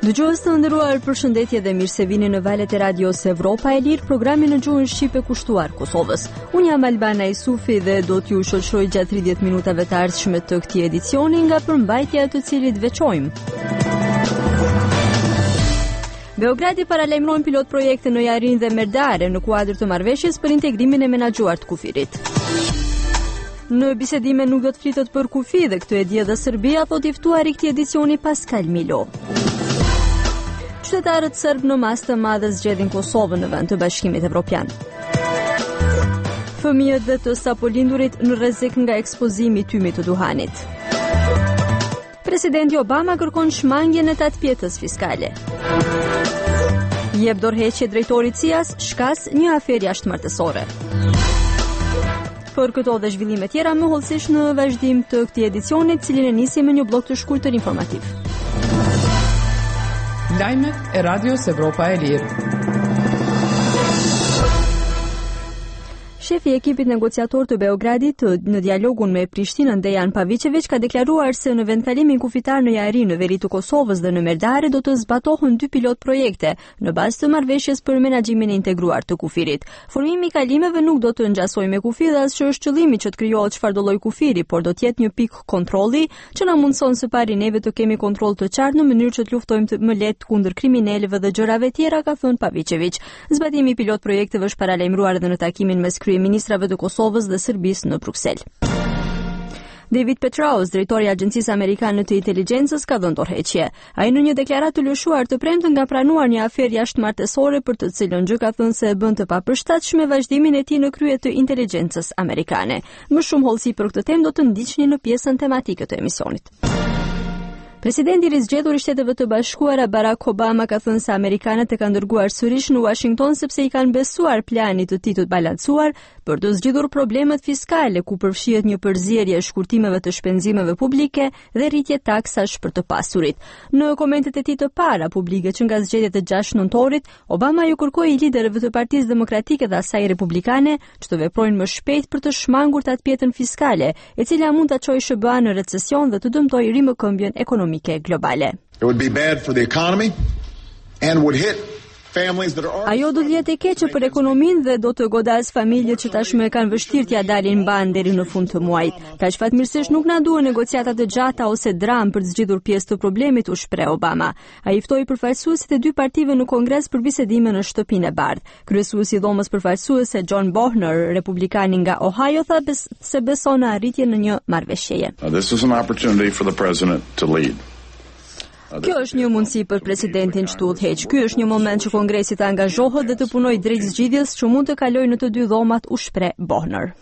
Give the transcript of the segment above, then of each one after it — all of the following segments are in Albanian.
Dëgjues të nderuar, përshëndetje dhe mirë se vini në valët e radios Evropa e Lirë, programi në gjuhën shqipe kushtuar Kosovës. Unë jam Albana Isufi dhe do t'ju shoqëroj gjatë 30 minutave të ardhshme të këtij edicioni nga përmbajtja të cilit veçojmë. Beogradi paralajmëron pilot projekte në Jarin dhe Merdare në kuadër të marrëveshjes për integrimin e menaxhuar të kufirit. Në bisedime nuk do të flitet për kufi dhe këtë e di edhe Serbia, thot i ftuar i këtij edicioni Pascal Milo. Qytetarët serb në masë të madhe zgjedhin Kosovën në vend të Bashkimit Evropian. Fëmijët dhe të sapolindurit në rrezik nga ekspozimi i tymit të duhanit. Presidenti Obama kërkon shmangjen e tatpjetës fiskale. Jep dorëheqje drejtorit CIA-s, shkas një aferë jashtëmartësore. Për këto dhe zhvillime tjera më hollësisht në vazhdim të këtij edicioni, cilin e nisim me një blok të shkurtër informativ. Lajmet e Radios Evropa e Lirë. Shefi i ekipit negociator të Beogradit në dialogun me Prishtinën Dejan Pavicevic ka deklaruar se në vendkalimin kufitar në Jari në veri të Kosovës dhe në Merdare do të zbatohen 2 pilot projekte në bazë të marrëveshjes për menaxhimin e integruar të kufirit. Formimi i kalimeve nuk do të ngjasojë me kufi dhe as që është qëllimi që të krijohet çfarëdo lloj kufiri, por do të jetë një pikë kontrolli që na mundson së pari neve të kemi kontroll të qartë në mënyrë që të luftojmë më lehtë kundër kriminalëve dhe gjërave tjera, ka thënë Pavicevic. Zbatimi i pilot projekteve është paralajmëruar edhe në takimin mes ministrave të Kosovës dhe Serbisë në Bruksel. David Petraeus, drejtori i Agjencisë Amerikane të Inteligjencës, ka dhënë dorëheqje. Ai në një deklaratë të lëshuar të premten nga pranuar një aferë jashtëmartësore për të cilën gjë ka thënë se e bën të papërshtatshme vazhdimin e tij në krye të inteligjencës amerikane. Më shumë hollësi për këtë temë do të ndiqni në pjesën tematike të emisionit. Presidenti i rizgjedhur i Shteteve të Bashkuara Barack Obama ka thënë se amerikanët e kanë dërguar sërish në Washington sepse i kanë besuar planit të tij të balancuar për të zgjidhur problemet fiskale, ku përfshihet një përzierje e shkurtimeve të shpenzimeve publike dhe rritje taksash për të pasurit. Në komentet e tij të para publike që nga zgjedhjet e 6 nëntorit, Obama ju kërkoi liderëve të Partisë Demokratike dhe asaj republikane që të veprojnë më shpejt për të shmangur tatpjetën fiskale, e cila mund ta çojë SBA në recesion dhe të dëmtojë rimëkëmbjen ekonomike globale. It would be bad for the economy and would hit families that are. Ajo do të jetë e keqe për ekonominë dhe do të godas familjet që tashmë kanë vështirë t'ia dalin mban deri në fund të muajit. Kaq fatmirësisht nuk na duhen negociata të gjata ose dram për të zgjidhur pjesë të problemit, u shpreh Obama. Ai ftoi përfaqësuesit e 2 partive në Kongres për bisedime në Shtëpinë e Bardhë. Kryesuesi i dhomës përfaqësuese John Boehner, republikani nga Ohio, tha se beson në arritjen në një marrëveshjeje. This is an opportunity for the president to lead. Kjo është një mundësi për presidentin që të udhëheq. Ky është një moment që Kongresi të angazhohet dhe të punojë drejt zgjidhjes që mund të kalojë në të 2 dhomat, u shpreh Boehner.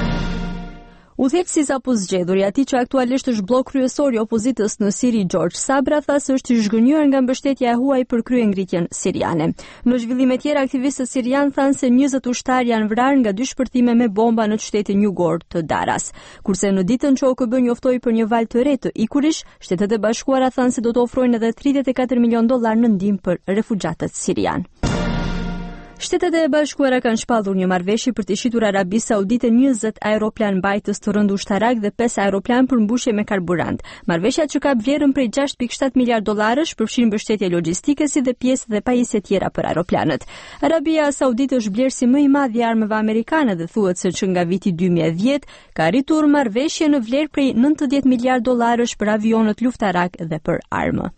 Udhëheqësi apo zgjedhur i atij që aktualisht është blok kryesor i opozitës në Siri, George Sabra, tha se është i zhgënjur nga mbështetja e huaj për kryengritjen siriane. Në zhvillime tjera, aktivistët sirian thanë se 20 ushtar janë vrarë nga 2 shpërthime me bomba në qytetin jugor të Daras. Kurse në ditën që OKB njoftoi për një valë të re të ikurish, Shtetet e Bashkuara thanë se do të ofrojnë edhe $34 milion në ndihmë për refugjatët sirian. Shtetet e Bashkuara kanë shpallur një marrëveshje për të shitur Arabisë Saudite 20 aeroplan mbajtës të rënd ushtarak dhe 5 aeroplan për mbushje me karburant. Marrëveshja që ka vlerën prej $6.7 miliardë përfshin mbështetje logjistike si dhe pjesë dhe pajisje tjera për aeroplanët. Arabia Saudite është blerësi më i madh i armëve amerikane dhe thuhet se që nga viti 2010 ka arritur marrëveshje në vlerë prej $90 miliardë për avionët luftarak dhe për armë.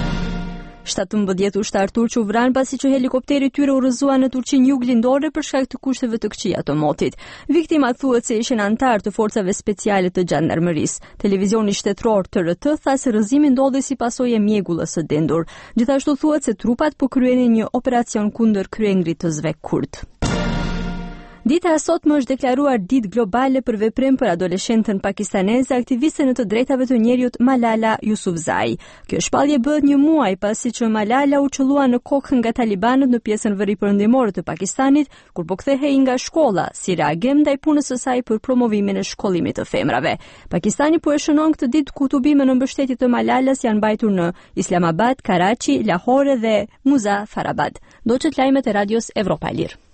17 ushtar turq u vranë pasi që helikopteri tyre u rrëzua në Turqi jug lindore për shkak të kushteve të këqija të motit. Viktimat thuhet se ishin antar të forcave speciale të gjandarmerisë. Televizioni shtetëror TRT tha se rrëzimi ndodhi si pasojë e mjegullës së dendur. Gjithashtu thuhet se trupat po kryenin një operacion kundër kryengritësve kurd. Dita e sotme është deklaruar ditë globale për veprim për adoleshentën pakistaneze, aktiviste në të drejtave të njerëzit Malala Yousafzai. Kjo shpallje bëhet një muaj pasi që Malala u çellua në kokë nga talibanët në pjesën veriperëndimore të Pakistanit, kur po kthehej nga shkolla, si reagim ndaj punës së saj për promovimin e shkollimit të femrave. Pakistani po e shënon këtë ditë ku tubime në mbështetje të Malalas janë mbajtur në Islamabad, Karachi, Lahore dhe Muzaffarabad. Doçet lajmet e radios Evropa e Lirë.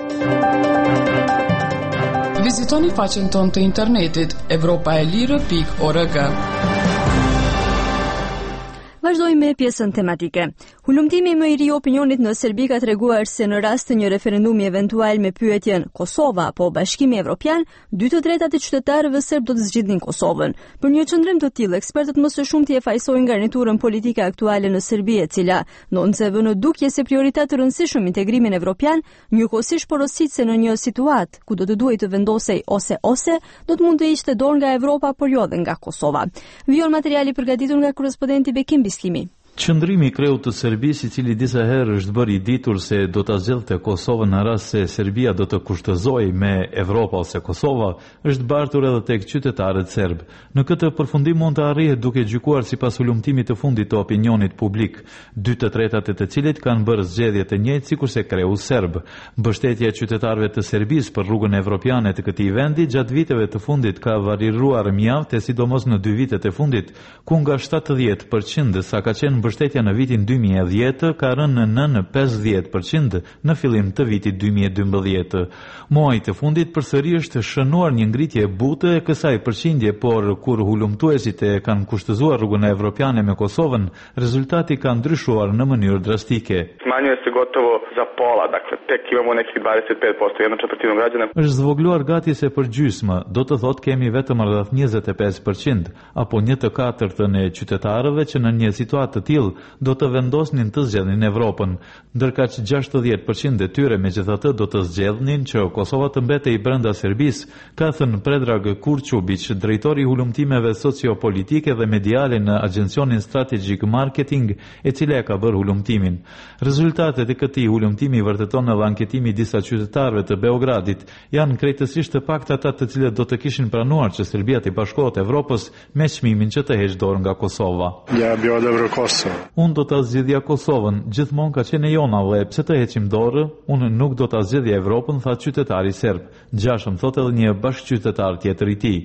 Vizitoni faqen tonë të internetit evropaelire.org. Vazhdoj me pjesën tematike. Hulumtimi më i ri i opinionit në Serbi ka treguar se në rast të një referendumi eventual me pyetjen Kosova apo Bashkimi Evropian, 2/3 e qytetarëve serb do të zgjidhnin Kosovën. Për një qëndrim të tillë, ekspertët më së shumti e fajsojnë garniturën politike aktuale në Serbi, e cila nonse vë në dukje se prioritet të rëndësishëm integrimin evropian, njëkohësisht porosit se në një situatë ku do të duhej të vendosej ose do të mund të hiqte dorë nga Evropa, por jo edhe nga Kosova. Vijon materiali përgatitur nga korrespondenti Bekim Bislimi. Qëndrimi i kreut të Serbisë, i cili disa herë është bërë i ditur se do ta zgjedhte Kosovën në rast se Serbia do të kushtozojë me Evropa ose Kosova, është bartur edhe tek qytetarët serb. Në këtë përfundim mund të arrihet duke gjykuar sipas hulumtimit të fundit të opinionit publik, 2/3 e të cilit kanë bërë zgjedhje të njëjtë sikurse kreu serb. Mbështetja e qytetarëve të Serbisë për rrugën evropiane të këtij vendi gjatë viteve të fundit ka varieruar mjaft, sidomos në 2 vitet e fundit, ku nga 70% sa ka qenë mbështetja në vitin 2010 ka rënë në 50% në fillim të vitit 2012. Muajit e fundit përsëri është shënuar një ngritje e butë e kësaj përqindje, por kur hulumtuesit e kanë kushtëzuar rrugën evropiane me Kosovën, rezultati ka ndryshuar në mënyrë drastike. Smanjuje se gotovo za pola, dakle tek imamo nekih 25%, 1/4 građana. Është zvogluar gati se për gjysmë, do të thotë kemi vetëm rreth 25%, apo 1/4 e qytetarëve që në një situatë të tillë do të vendosnin të zgjedhin Evropën, ndërka që 60% e tyre megjithatë do të zgjedhnin që Kosova të mbetej brenda Serbisë, ka thënë Predrag Kurçubić, drejtori i hulumtimeve sociopolitike dhe mediale në Agjencionin Strategic Marketing, e cila e ka bërë hulumtimin. Rezultatet e këtij hulumtimi vërteton edhe anketimi i disa qytetarëve të Beogradit, janë krejtësisht të paktë ata të cilët do të kishin pranuar që Serbia të bashkohet Evropës me çmimin që të heqë dorë nga Kosova. Ja bjo odabrao Kosovo. Unë do ta zgjidhja Kosovën, gjithmonë ka qenë e jona dhe pse të heqim dorë, unë nuk do ta zgjidhja Evropën, tha qytetari serb. Gjashëm thotë edhe një bashkëqytetar tjetër i tij.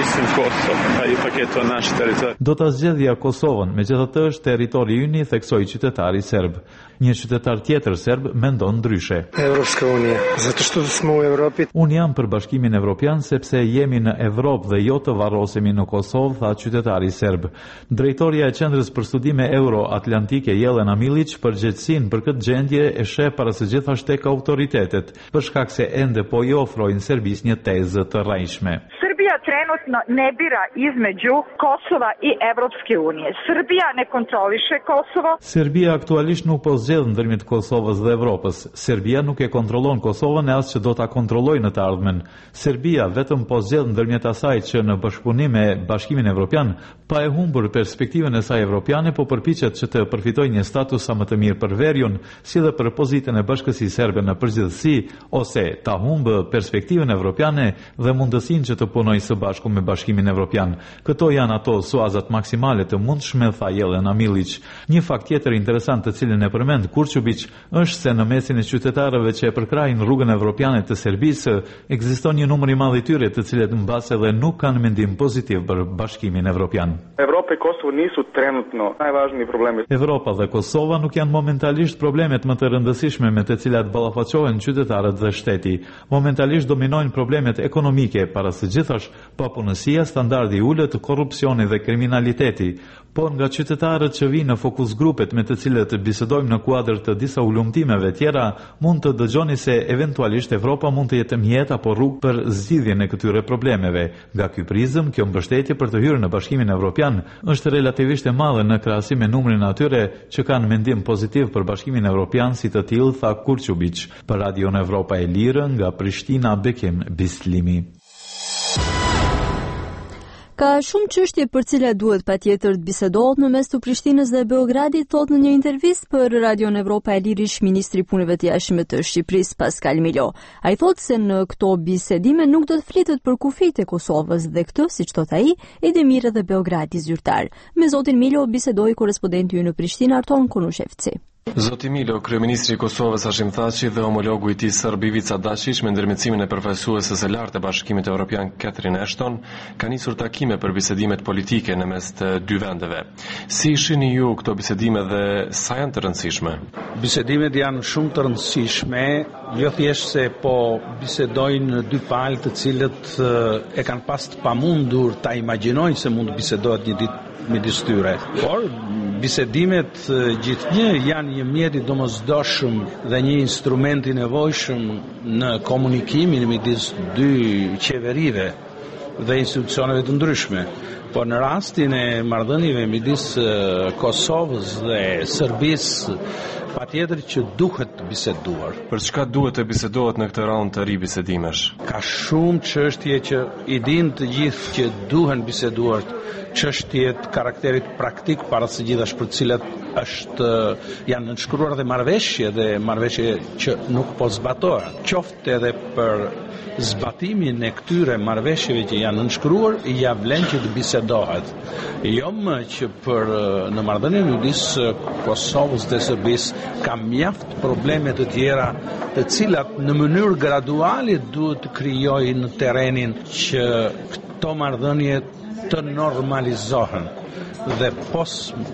Do ta zgjidhja Kosovën, megjithatë është territori ynë, theksoi qytetari serb. Një qytetar tjetër serb mendon ndryshe. Evropska unija, zato što smo u Evropi. Unë jam për Bashkimin Evropian sepse jemi në Evropë dhe jo të varrosemi në Kosovë, tha qytetari serb. Drejtoria e qendrës për studime euro-atlantike Jelena Milić përgjegjësinë për këtë gjendje e sheh para së gjithashtu tek autoritetet, për shkak se ende po i ofrojnë Serbisë një tezë të rrajshme. Srbija trenutno ne bira između Kosova i Evropske unije. Srbija ne kontroliše Kosovo. Serbia aktualisht nuk po zgjedh ndërmjet Kosovës dhe Evropës. Serbia nuk e kontrollon Kosovën e as që do ta kontrollojë në të ardhmen. Serbia vetëm po zgjedh ndërmjet asaj që në bashkëpunim me Bashkimin Evropian, pa e humbur perspektivën e saj evropiane, po përpiqet që të përfitojë një status sa më të mirë për veriun, si dhe për pozitën e bashkësisë serbe në përgjithësi, ose ta humbë perspektivën evropiane dhe mundësinë që të punojë së bashku me Bashkimin Evropian. Këto janë ato suazat maksimale të mundshme, tha Jelena Milić. Një fakt tjetër interesant të cilin e përmend Kurçubić është se në mesin e qytetarëve që e përkrajnë rrugën evropiane të Serbisë, ekziston një numër i madh i tyre të cilët mbas edhe nuk kanë mendim pozitiv për Bashkimin Evropian. Evropa i Kosovo nisu trenutno najvažniji problemi. Evropa dhe Kosova nuk janë momentalisht problemet më të rëndësishme me të cilat ballafaqohen qytetarët dhe shteti. Momentalisht dominojnë problemet ekonomike, para së gjithash papunësia, standardi i ulët, korrupsioni dhe kriminaliteti. Por nga qytetarët që vinë në fokus grupet me të cilët bisedojmë në kuadër të disa ulumtimeve tjera, mund të dëgjoni se eventualisht Evropa mund të jetë mjet apo rrugë për zgjidhjen e këtyre problemeve. Nga ky prizëm, kjo mbështetje për të hyrë në Bashkimin Evropian është relativisht e madhe në krahasim me numrin e atyre që kanë mendim pozitiv për Bashkimin Evropian, si të tillë tha Kurçubić. Për Radion Evropa e Lirë nga Prishtina, Bekim Bislimi. Ka shumë çështje për cilat duhet patjetër të bisedohet në mes të Prishtinës dhe Beogradit, thot në një intervistë për Radion Evropa e Lirë ministri i punëve të jashtme të Shqipërisë Pascal Milo. Ai thotë se në këto bisedime nuk do të flitet për kufijtë e Kosovës dhe këtë, siç thot ai, edhe mirë edhe Beogradi zyrtar. Me zotin Milo bisedoi korrespondenti ynë në Prishtinë Arton Konushevci. Zoti Milo, kryeministri i Kosovës Hashim Thaçi dhe homologu i tij serb Ivica Dačić me ndërmjetësimin e përfaqësuesës së lartë e Bashkimit Evropian Catherine Ashton kanë nisur takime për bisedimet politike në mes të dy vendeve. Si shihni ju këto bisedime dhe sa janë të rëndësishme? Bisedimet janë shumë të rëndësishme, jo thjesht se po bisedojnë dy palë të cilët e kanë pas të pamundur ta imagjinojnë se mund të bisedohet një ditë midis tyre, por Bisedimet gjithnjë janë një mjet i domosdoshëm dhe një instrument i nevojshëm në komunikimin midis dy qeverive dhe institucioneve të ndryshme. Po në rastin e marrëdhënieve midis Kosovës dhe Serbisë, patjetër që duhet biseduar. Për çka duhet të bisedohet në këtë raund të ri bisedimesh? Ka shumë çështje që i dinë të gjithë që duhen biseduar, çështjet karakterit praktik para së gjithash për të cilat janë nënshkruar dhe marrëveshje që nuk po zbatohen. Qoftë edhe për zbatimin e këtyre marrëveshjeve që janë nënshkruar, ja vlen që të bisedohet. Jo më që për në marrëdhënien midis Kosovës dhe Serbisë ka mjaft probleme të tjera, të cilat në mënyrë graduale duhet të krijojnë terrenin që këto marrëdhënie të normalizohen dhe pos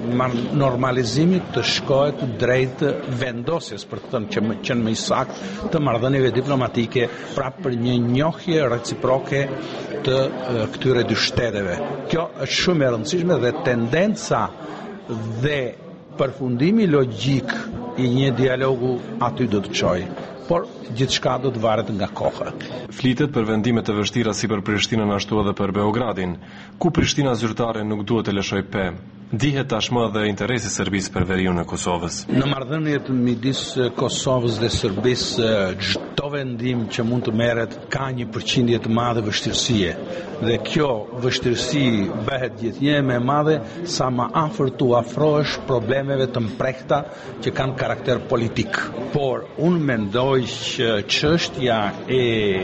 normalizimit të shkohet drejt vendosjes, për të thënë që më i saktë, të marrëdhënieve diplomatike, pra për një njohje reciproke të këtyre dy shteteve. Kjo është shumë e rëndësishme dhe tendenca dhe përfundimi logjik i një dialogu aty do të çojë. Por gjithçka do të varet nga koha. Flitet për vendime të vështira si për Prishtinën ashtu edhe për Beogradin, ku Prishtina zyrtare nuk duhet të lëshoj pe. Dihet tashmë dhe interesi i Serbisë për veriun e Kosovës. Në marrëdhëniet midis Kosovës dhe Serbisë, çdo vendim që mund të merret ka një përqindje të madhe vështirësie. Dhe kjo vështirësi bëhet gjithnjë më e madhe sa më afër tu afrohesh problemeve të mprehta që kanë karakter politik. Por unë mendoj që çështja e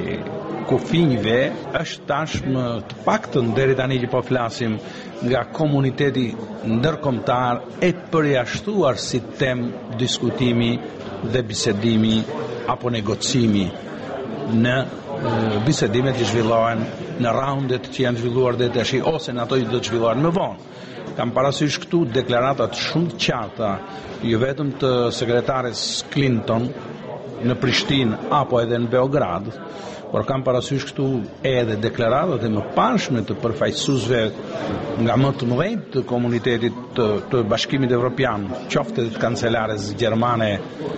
kufinjve është tashmë të paktën deri tani që po flasim nga komuniteti ndërkombëtar e përjashtuar si temë diskutimi dhe bisedimi apo negocimi në bisedimet që zhvillohen në raundet që janë zhvilluar dhe tash ose në ato që do të zhvillohen më vonë. Kam parasysh këtu deklaratat shumë të qarta, jo vetëm të sekretares Clinton në Prishtinë apo edhe në Beograd, por kam parasysh këtu edhe deklaratat e mëparshme të përfaqësuesve nga më të mëdhenj të komunitetit të Bashkimit Evropian, qoftë të kancelares gjermane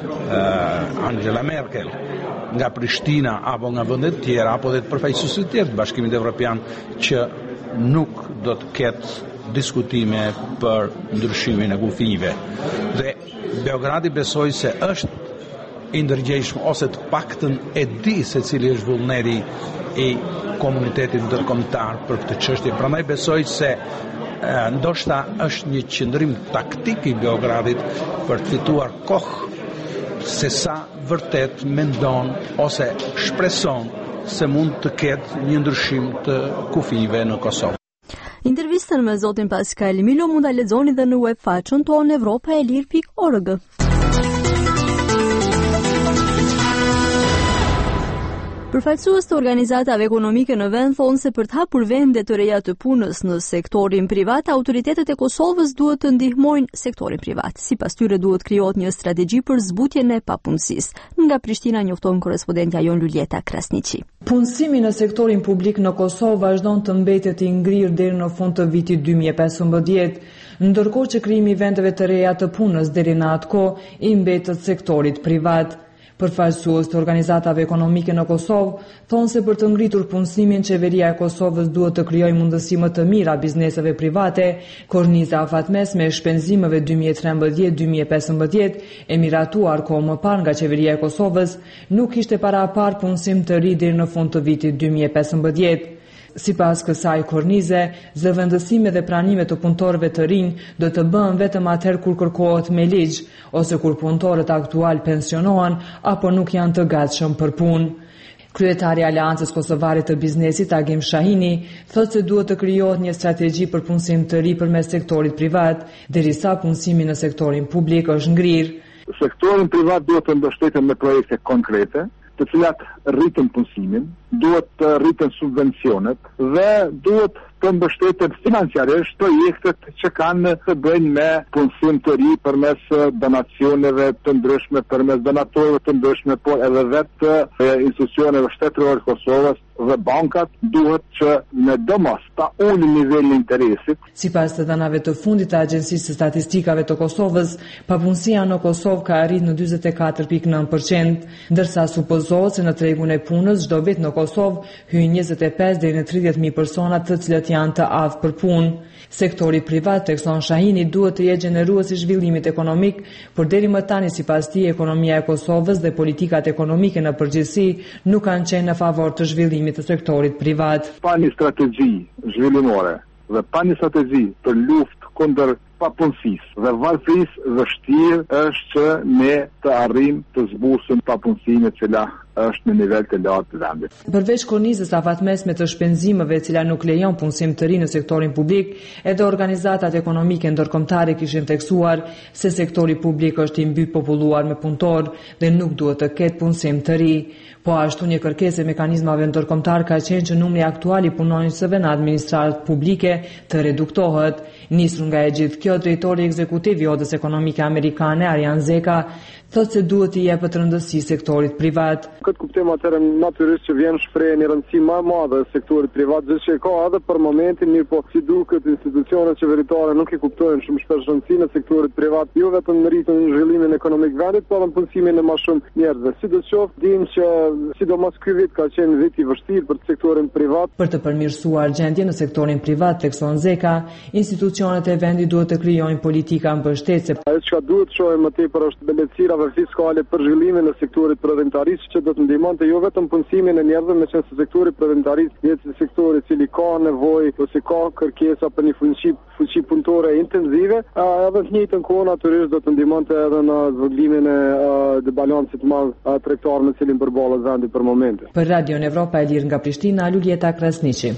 Angela Merkel, nga Prishtina apo nga vendet tjera, apo dhe të përfaqësuesve të tjerë të Bashkimit Evropian, që nuk do të ketë diskutime për ndryshimin e kufive. Dhe Beogradi besoj se është i ndërgjegjshëm ose të paktën e di se cili është vullneti i komunitetit ndërkombëtar për këtë çështje. Prandaj besoj se ndoshta është një qëndrim taktik i Beogradit për të fituar kohë se sa vërtet mendon ose shpreson se mund të ketë një ndryshim të kufive në Kosovë. Intervistën me zotin Pascal Milo mund ta lexoni edhe në webfaqen tonë europaelir.org. Përfaqësues të organizatave ekonomike në vend thonë se për të hapur vende të reja të punës në sektorin privat, autoritetet e Kosovës duhet të ndihmojnë sektorin privat. Sipas tyre duhet krijohet një strategji për zbutjen e papunësisë. Nga Prishtina njofton korrespondentja jon Luljeta Krasniqi. Punësimi në sektorin publik në Kosovë vazhdon të mbetet i ngrirë deri në fund të vitit 2015, ndërkohë që krijimi i vendeve të reja të punës deri në atë kohë i mbetet sektorit privat. Përfaqësues të organizatave ekonomike në Kosovë thonë se për të ngritur punësimin, qeveria e Kosovës duhet të krijojë mundësi më të mira bizneseve private. Korniza afatmesme e shpenzimeve 2013-2015 e miratuar kohë më parë nga qeveria e Kosovës nuk ishte parapar punësim të ri deri në fund të vitit 2015. Sipas kësaj kornize, zëvendësime dhe pranime të punëtorëve të rinj do të bëhen vetëm atëherë kur kërkohet me ligj ose kur punëtorët aktual pensionohen apo nuk janë të gatshëm për punë. Kryetari i Aleancës Kosovare të Biznesit, Agim Shahini, thotë se duhet të krijohet një strategji për punësim të ri përmes sektorit privat, derisa punësimi në sektorin publik është ngrirë. Sektorin privat duhet të mbështeten me projekte konkrete, të cilat rritën punësimin, duhet të rritën subvencionet dhe duhet të mbështetet financiarisht projektet që kanë të bëjnë me punësim të ri përmes donacioneve të ndryshme, përmes donatorëve të ndryshme, por edhe vetë institucioneve shtetërore të Kosovës dhe bankat duhet që në domos ta ulin nivelin e interesit. Sipas të dhanave të fundit të Agjencisë së Statistikave të Kosovës, papunësia në Kosovë ka arrit në 44.9%, ndërsa supozohet se në tregun e punës çdo vit në Kosovë hyjnë 25 deri në 30.000 persona të cilët janë të aftë për punë. Sektori privat, tekson Shahini, duhet të jetë gjenerues i zhvillimit ekonomik, por deri më tani sipas tij ekonomia e Kosovës dhe politikat ekonomike në përgjithësi nuk kanë qenë në favor të zhvillimit të sektorit privat. Pa një strategji zhvillimore dhe pa një strategji për luftë kundër papunësisë dhe varfërisë, vështirë është që ne të arrijmë të zbusim papunësinë e cila është në nivel të lartë të vendit. Përveç kornizës afatmesme të shpenzimeve e cila nuk lejon punësim të ri në sektorin publik, edhe organizatat ekonomike ndërkombëtare kishin theksuar se sektori publik është i mbi populluar me punëtor dhe nuk duhet të ketë punësim të ri. Po ashtu një kërkesë e mekanizmave ndërkombëtar ka qenë që numri aktual i punonjësve në administratë publike të reduktohet. Nisur nga e gjithë kjo, drejtori ekzekutiv i Odës Ekonomike Amerikane, Arjan Zeka, thotë se duhet i jepet rëndësi sektorit privat. Këtë kuptim atëherë natyrisht që vjen shprehje një rëndësi më e madhe sektorit privat, gjë që ka edhe për momentin, mirë po si duket institucionet qeveritare nuk i kuptojnë shumë shpesh rëndësinë e sektorit privat, jo vetëm në rritjen e zhvillimit ekonomik vendit, por në punësimin e më shumë njerëzve. Sidoqoftë dimë që sidomos ky vit ka qenë vit i vështirë për sektorin privat. Për të përmirësuar gjendjen në sektorin privat, thekson Zeka, institucionet e vendit duhet të krijojnë politika mbështetëse. Ajo që duhet shohim më tepër është belecira fiskale për zhvillimin e sektorit prodhimtarisë që do të ndihmonte jo vetëm punësimin e njerëzve, me qenë se sektori prodhimtarisë jetë sektori i cili ka nevojë ose ka kërkesa për një fuqi punëtore intensive, edhe në njëjtën kohë natyrisht do të ndihmonte edhe në zvogëlimin e balancit të madh tregtar me cilin përballet vendi për momentin. Për Radio Evropa e Lirë nga Prishtina, Lulieta Krasniqi.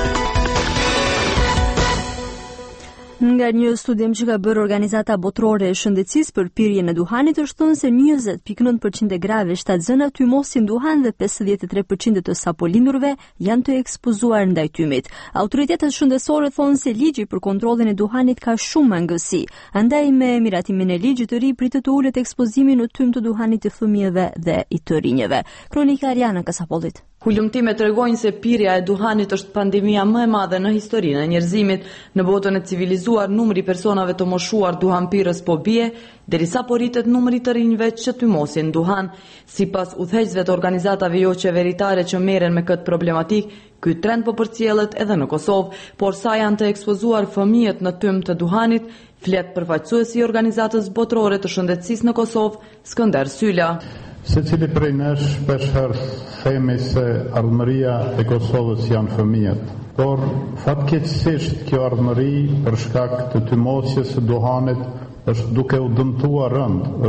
Nga një studim që ka bërë Organizata Botërore e Shëndetësisë për pirjen e duhanit është thënë se 20.9% e grave shtatzëna tymosin duhan dhe 53% të sapolindurve janë të ekspozuar ndaj tymit. Autoritetet shëndetësore thonë se ligji për kontrollin e duhanit ka shumë mangësi. Andaj me miratimin e ligjit të ri pritet të ulet ekspozimi në tym të duhanit të fëmijëve dhe i të rinjeve. Kronika Ariana Kasapollit. Hulumtimet tregojnë se pirja e duhanit është pandemia më e madhe në historinë e njerëzimit. Në botën e civilizuar, numri personave të moshuar duhanpirës po bie, derisa po rritet numri të rinjve që tymosin duhan. Sipas udhëheqësve të organizatave jo qeveritare që merren me këtë problematik, ky trend po përcjellet edhe në Kosovë, por sa janë të ekspozuar fëmijët në tym të duhanit, flet përfaqësuesi i Organizatës Botërore të Shëndetësisë në Kosovë, Skënder Syla. Secili prej nesh shpeshherë themi se ardhmëria e Kosovës janë fëmijët, por fatkeqësisht kjo ardhmëri për shkak të tymosjes së duhanit është duke u dëmtuar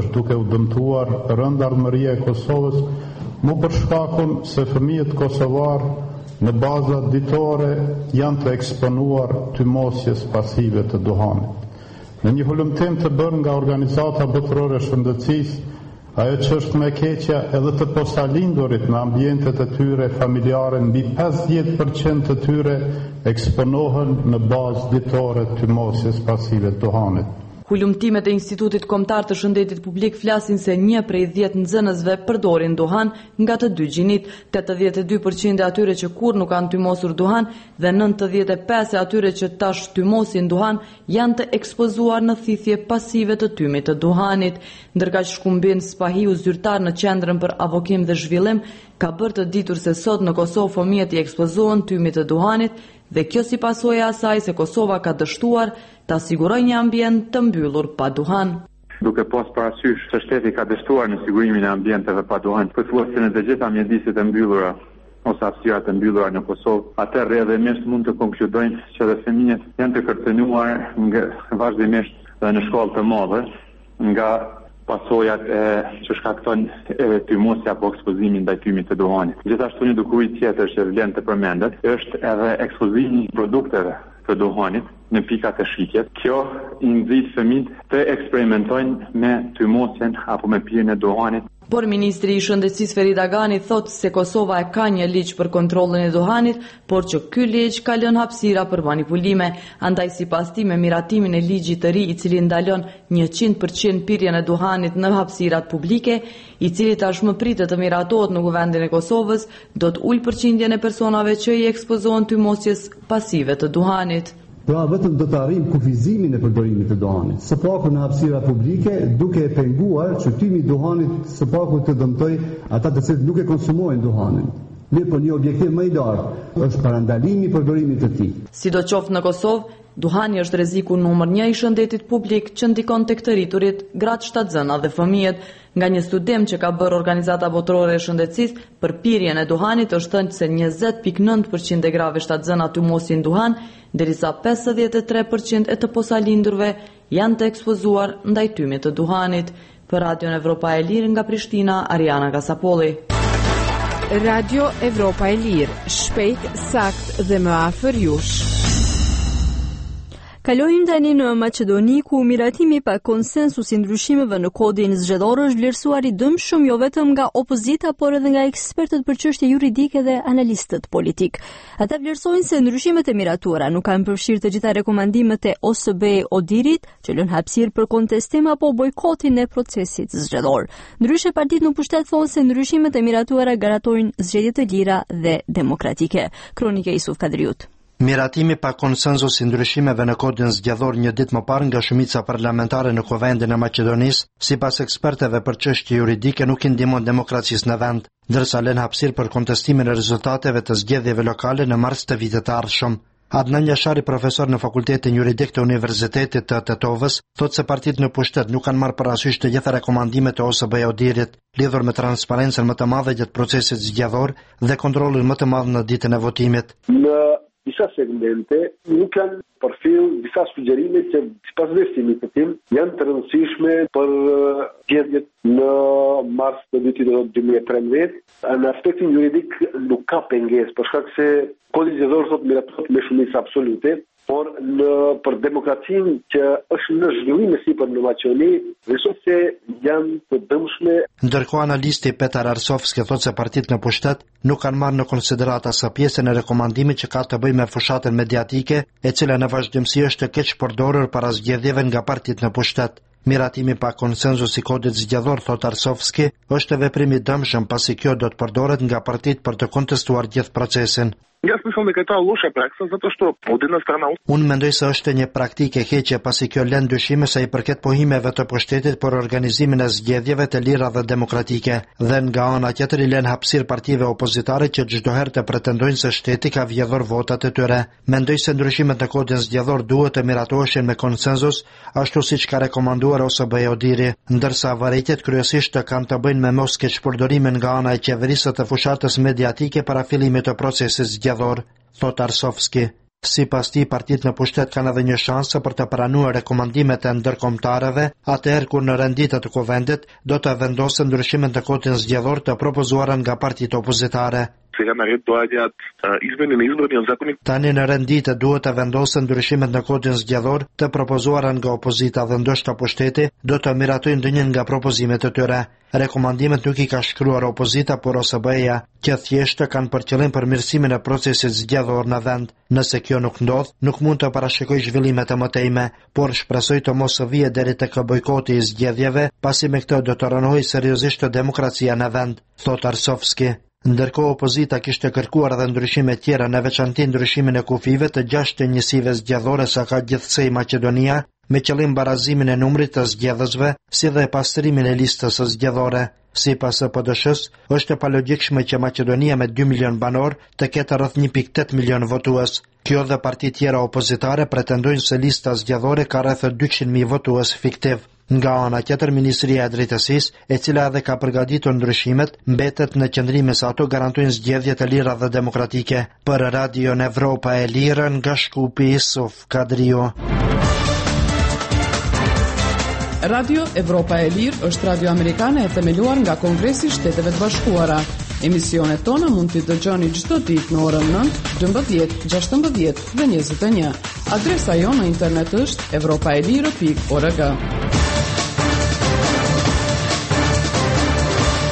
rënd ardhmëria e Kosovës, më për shkakun se fëmijët kosovar në baza ditore janë të eksponuar tymosjes pasive të duhanit. Në një hulumtim të bërë nga Organizata Botërore e Shëndetësisë, ajo që është me keqja edhe të posalindurit në ambientet e tyre familjare, mbi 50% të tyre eksponohen në bazë ditore tymosjes pasive të duhanit. Hulumtimet e Institutit Kombëtar të Shëndetit Publik flasin se 1 prej 10 nxënësve përdorin duhan nga të dy gjinit, 82% e atyre që kur nuk kanë tymosur duhan dhe 95% e atyre që tash tymosin duhan janë të ekspozuar në thithje pasive të tymit të duhanit. Ndërkaq Shkumbin Spahiu, zyrtar në Qendrën për Avokim dhe Zhvillim, ka bërë të ditur se sot në Kosovë fëmijët i ekspozohen tymit të duhanit dhe kjo si pasojë e asaj se Kosova ka dështuar ta sigurojë një ambient të mbyllur pa duhan. Duke pas parasysh se shteti ka dështuar në sigurimin e ambienteve pa duhan, pothuajse në të gjitha mjediset e mbyllura ose hapësirat e mbyllura në Kosovë, atëherë rrjedhimisht mund të konkludojnë që edhe fëmijët janë të kërcënuar vazhdimisht dhe në shkollë të mëdha nga pasojat që shkaktojnë tymosja apo ekspozimin ndaj tymit të duhanit. Gjithashtu një dukuri tjetër që vlen të përmendet është edhe ekspozimi i produkteve të duhanit në pikat e shitjes. Kjo i nxit fëmijët të eksperimentojnë me tymosjen apo me pirjen e duhanit. Por ministri i shëndetësisë Ferit Agani thotë se Kosova e ka një ligj për kontrollin e duhanit, por që ky ligj ka lënë hapësira për manipulime. Andaj sipas tij me miratimin e ligjit të ri i cili ndalon 100% pirjen e duhanit në hapësirat publike, i cili tashmë pritet të miratohet në kuvendin e Kosovës, do të ulë përqindjen e personave që i ekspozohen tymosjes pasive të duhanit. Pra vetëm do të arrijmë kufizimin e përdorimit të duhanit, së paku në hapësira publike, duke e penguar qëtimi i duhanit së paku të dëmtoj ata të cilët nuk e konsumojnë duhanin. Mirë, po një objektiv më i lartë është parandalimi i përdorimit të tij. Sidoqoftë në Kosovë, duhani është rreziku numër 1 i shëndetit publik që ndikon tek të rriturit, gratë shtatzëna dhe fëmijët. Nga një studim që ka bërë Organizata Botërore e Shëndetësisë për pirjen e duhanit është thënë se 20.9% e grave shtatzëna tymosin duhan, derisa 53% e të posalindurve janë të ekspozuar ndaj tymit të duhanit. Për Radion Evropa e Lirë nga Prishtina, Ariana Gasapolli. Radio Evropa e Lirë, shpejt, sakt dhe më afër jush. Kalojmë tani në Maqedoni, ku miratimi pa konsensus i ndryshimeve në kodin zgjedhor është vlerësuar i dëmshëm jo vetëm nga opozita, por edhe nga ekspertët për çështje juridike dhe analistët politik. Ata vlerësojnë se ndryshimet e miratuara nuk kanë përfshirë të gjitha rekomandimet e OSBE-Odirit, që lën hapësirë për kontestim apo bojkotin e procesit zgjedhor. Ndryshe, partitë në pushtet thonë se ndryshimet e miratuara garantojnë zgjedhje të lira dhe demokratike. Kronika e Isuf Kadriut. Miratimi pa konsenzus i ndryshimeve në kodin zgjedhor një ditë më parë nga shumica parlamentare në kuvendin e Maqedonisë, sipas eksperteve për çështje juridike, nuk i ndihmon demokracisë në vend, ndërsa lën hapësirë për kontestimin e rezultateve të zgjedhjeve lokale në mars të vitit të ardhshëm. Adnan Jashari, profesor në Fakultetin Juridik të Universitetit të Tetovës, thotë se partitë në pushtet nuk kanë marrë parasysh të gjitha rekomandimet e OSBE-Odirit lidhur me transparencën më të madhe gjatë procesit zgjedhor dhe kontrollin më të madh në ditën e votimit. Disa segmente nuk kanë përfil disa sugjerime që sipas vlerësimit të tim janë të rëndësishme për zgjedhjet në mars të vitit 2013. Në aspektin juridik nuk ka pengesë, për shkak se kodi zgjedhor thotë miratohet me shumicë absolute, por për demokracinë që është në zhvillim sipër në Maqedoni, vërtet se janë të dëmshme. Ndërkohë analisti Petar Arsovski thotë se partitë në pushtet nuk kanë marrë në konsiderat as pjesën e rekomandimit që ka të bëjë me fushatën mediatike, e cila në vazhdimsi është keq përdorur para zgjedhjeve nga partitë në pushtet. Miratimi pa konsenzus i kodit zgjedhor, thot Arsovski, është veprim i dëmshëm pasi kjo do të përdoret nga partitë për të kontestuar gjithë procesin. Ja смисъл дека е тоа лоша пракса, затоа што од една страна Unë mendoj se është një praktikë e keqe pasi kjo lën dyshime sa i përket pohimeve të pushtetit për organizimin e zgjedhjeve të lira dhe demokratike, dhe nga ana tjetër i lën hapësirë partive opozitare që çdo herë të pretendojnë se shteti ka vjedhur votat e tyre. Mendoj se ndryshimet në kodin zgjedhor duhet të miratoheshin me konsenzus, ashtu siç ka rekomanduar OSBE-Odiri, ndërsa varëtjet kryesisht kanë të bëjnë me mos keqpërdorimin nga ana e qeverisë të fushatës mediatike para fillimit të procesit zgjedhor, thot Arsovski. Sipas tij, partitë në pushtet kanë edhe një shansë për të pranuar rekomandimet e ndërkombëtarëve, atëherë kur në renditet të kuvendit do të vendosen ndryshimet në kodin zgjedhor të propozuara nga partitë opozitare. Сега наред доаѓаат измени на изборниот законник. Tani në rendite duhet të vendosen ndryshimet në kodin zgjedhor të propozuara nga opozita dhe ndoshta pushteti do të miratojnë ndonjën nga propozimet e tyre. Rekomandimet nuk i ka shkruar opozita, por OSBE-ja, që thjesht kanë për qëllim përmirësimin e procesit zgjedhor në vend. Nëse kjo nuk ndodh, nuk mund të parashikoj zhvillime të mëtejme, por shpresoj të mos vijë deri tek bojkoti i zgjedhjeve, pasi me këtë do të rënohej seriozisht demokracia në vend, thot Arsovski. Ndërkohë opozita kishte kërkuar edhe ndryshime tjera, në veçanti ndryshimin e kufive të 6 njësive zgjedhore sa ka gjithsej Maqedonia, me qëllim barazimin e numrit të zgjedhësve, si dhe pastrimin e listës së zgjedhore. Sipas PD-s, është e palogjikshme që Maqedonia me 2 milion banor të ketë rreth 1.8 milion votues. Kjo dhe parti tjera opozitare pretendojnë se lista zgjedhore ka rreth 200.000 votues fiktiv. Nga ana tjetër, Ministria e Drejtësisë, e cila edhe ka përgatitur ndryshimet, mbetet në qëndrim se ato garantojnë zgjedhje të lira dhe demokratike. Për Radion Evropa e Lirë, nga Shkupi, Isuf Kadrio. Radio Evropa e Lirë është radio amerikane e themeluar nga Kongresi i Shteteve të Bashkuara. Emisionet tona mund t'i dëgjoni çdo ditë në orën 9, 12, 16 dhe 21. Adresa jonë në internet është evropaeliro.org.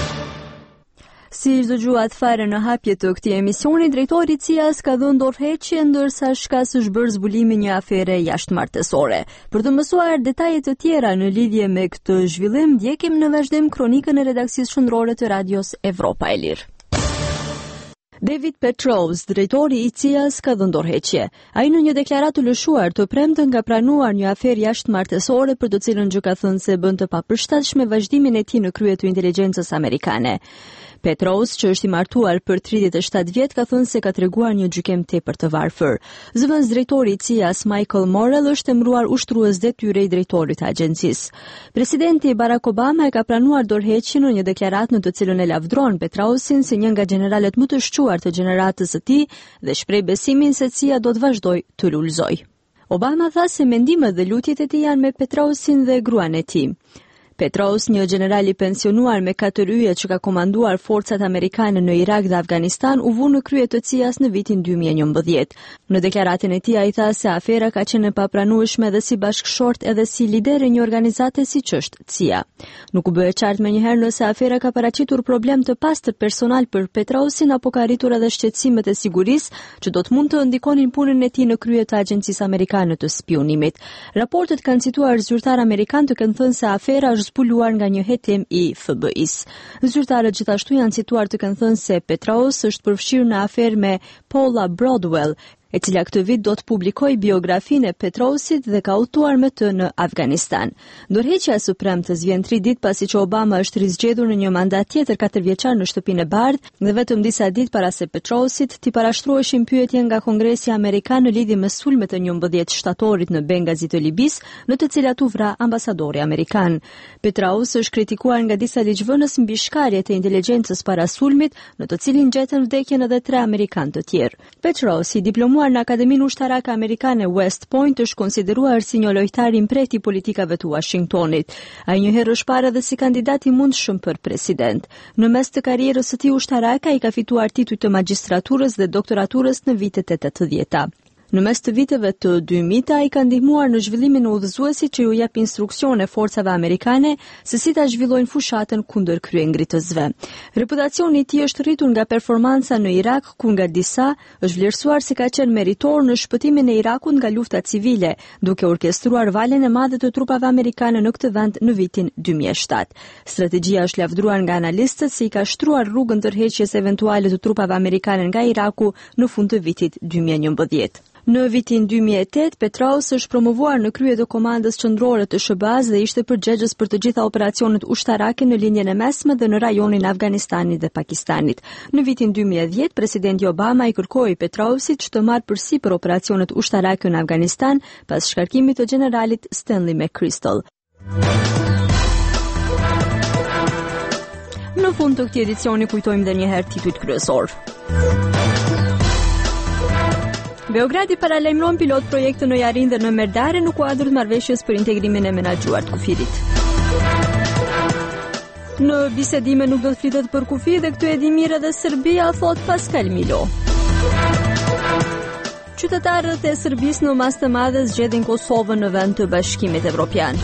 Si dëgjuat fare në hapje të këtij emisioni, drejtori i CIA-s ka dhënë dorëheqje ndërsa shkas është bërë zbulimi një afere jashtëmartësore. Për të mësuar detaje të tjera në lidhje me këtë zhvillim, ndjekim në vazhdim kronikën e redakcisë shëndrore të Radios Evropa e Lirë. David Petraeus, drejtori i CIA-s, ka dhënë dorëheqje. Ai në një deklaratë të lëshuar të premten ka pranuar një aferë jashtëmartësore për të cilën gjë ka thënë se bën të papërshtatshme vazhdimin e tij në krye të inteligjencës amerikane. Petraeus, që është i martuar për 37 vjet, ka thënë se ka treguar një gjykim tepër të varfër. Zëvendës drejtori i CIA-s Michael Morrell është emëruar ushtrues detyre i drejtorit të agjencisë. Presidenti Barack Obama e ka pranuar dorëheqjen në një deklaratë në të cilën e lavdron Petraeusin si një nga generalet më të shquar të gjeneratës së tij dhe shpreh besimin se CIA do të vazhdojë të lulëzojë. Obama tha se mendimet dhe lutjet e tij janë me Petraeusin dhe gruan e tij. Petraeus, një general i pensionuar me 4 yje që ka komanduar forcat amerikane në Irak dhe Afganistan, u vu në krye të CIA-s në vitin 2011. Në deklaratën e tij ai tha se afera ka qenë e papranueshme dhe si bashkëshort edhe si lider e një organizate siç është CIA. Nuk u bë e qartë menjëherë nëse afera ka paraqitur problem të pastër personal për Petraeusin apo ka arritur edhe shqetësimet e sigurisë që do të mund të ndikonin punën e tij në krye të agjencisë amerikane të spionimit. Raportet kanë cituar zyrtar amerikan të kanë thënë se afera zbuluar nga një hetim i FBI-s. Zyrtarët gjithashtu janë cituar të kanë thënë se Petraeus është përfshirë në aferë me Paula Broadwell, e cila këtë vit do të publikojë biografinë e Petraeusit dhe ka udhëtuar me të në Afganistan. Dorëheqja së premtes vjen 3 ditë pasi që Obama është rizgjedhur në një mandat tjetër 4 vjeçar në Shtëpinë e Bardhë dhe vetëm disa ditë para se Petraeusit t'i parashtruheshin pyetje nga Kongresi Amerikan në lidhje me sulmet e 11 shtatorit në Bengazi të Libis, në të cilat u vra ambasadori amerikan. Petraeus është kritikuar nga disa ligjvënës mbi shkarjet e inteligjencës para sulmit, në të cilin gjetën vdekjen edhe 3 amerikanë të tjerë. Petraeus, i diplomuar në Akademinë Ushtarake Amerikane West Point, është konsideruar si një lojtar i mprehtë i politikave të Washingtonit. Ai njëherë është parë edhe si kandidat i mundshëm për president. Në mes të karrierës së tij ushtarake, ai ka fituar tituj të magjistraturës dhe doktoraturës në vitet e 80-ta. Në mes të viteve të 2000-ta, ai ka ndihmuar në zhvillimin e udhëzuesit që ju jep instruksione forcave amerikane se si ta zhvillojnë fushatën kundër kryengritësve. Reputacioni i tij është rritur nga performanca në Irak, ku nga disa është vlerësuar se ka qenë meritor në shpëtimin e Irakut nga lufta civile, duke orkestruar valjen e madhe të trupave amerikane në këtë vend në vitin 2007. Strategjia është lavdruar nga analistët se i ka shtruar rrugën tërheqjes eventuale të trupave amerikane nga Iraku në fund të vitit 2011. Në vitin 2008, Petraeus është promovuar në krye të komandës qendrore të SHBA-s dhe ishte përgjegjës për të gjitha operacionet ushtarake në linjën e mesme dhe në rajonin e Afganistanit dhe Pakistanit. Në vitin 2010, presidenti Obama i kërkoi Petraeusit që të marrë përsipër operacionet ushtarake në Afganistan pas shkarkimit të generalit Stanley McChrystal. Në fund të këtij edicioni kujtojmë edhe një herë titujt kryesor. Beogradi paralajmëron pilot projekte në Jarin dhe në Merdare në kuadër të marrëveshjes për integrimin e menaxhuar të kufirit. Në bisedime nuk do të flitet për kufi dhe këtë e di mirë edhe Serbia, thot Pascal Milo. Qytetarët e Serbisë në masë të madhe zgjedhin Kosovën në vend të Bashkimit Evropian.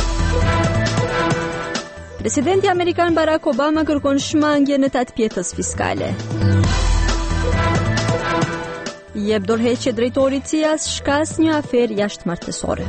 Presidenti amerikan Barack Obama kërkon shmangje në tatpjetës fiskale. Jep dorëheqje drejtori i CIA-s, shkas një aferë jashtëmartësore.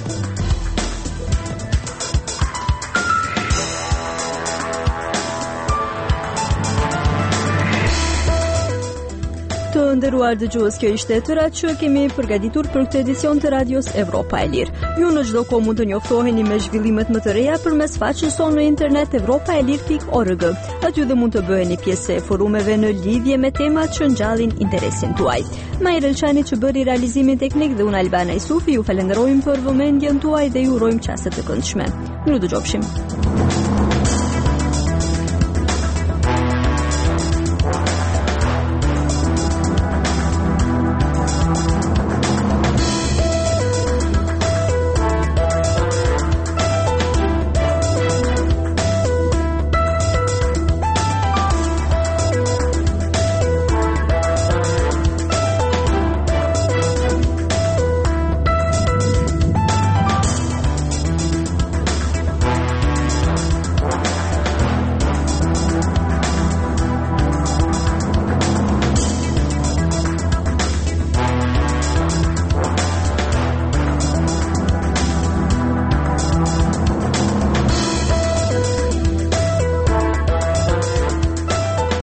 Të nderuar dëgjues, kjo ishte tëra që kemi përgatitur për këtë edicion të Radios Evropa e Lirë. Ju në çdo kohë mund të njoftoheni me zhvillimet më të reja përmes faqes sonë në internet evropaelir.org. Aty dhe mund të bëheni pjesë e forumeve në lidhje me temat që ngjallin interesin tuaj. Majrel Çani që bëri realizimin teknik dhe unë Albana Isufi ju falenderojmë për vëmendjen tuaj dhe ju urojmë qaste të këndshme. Ju dëgjofshim.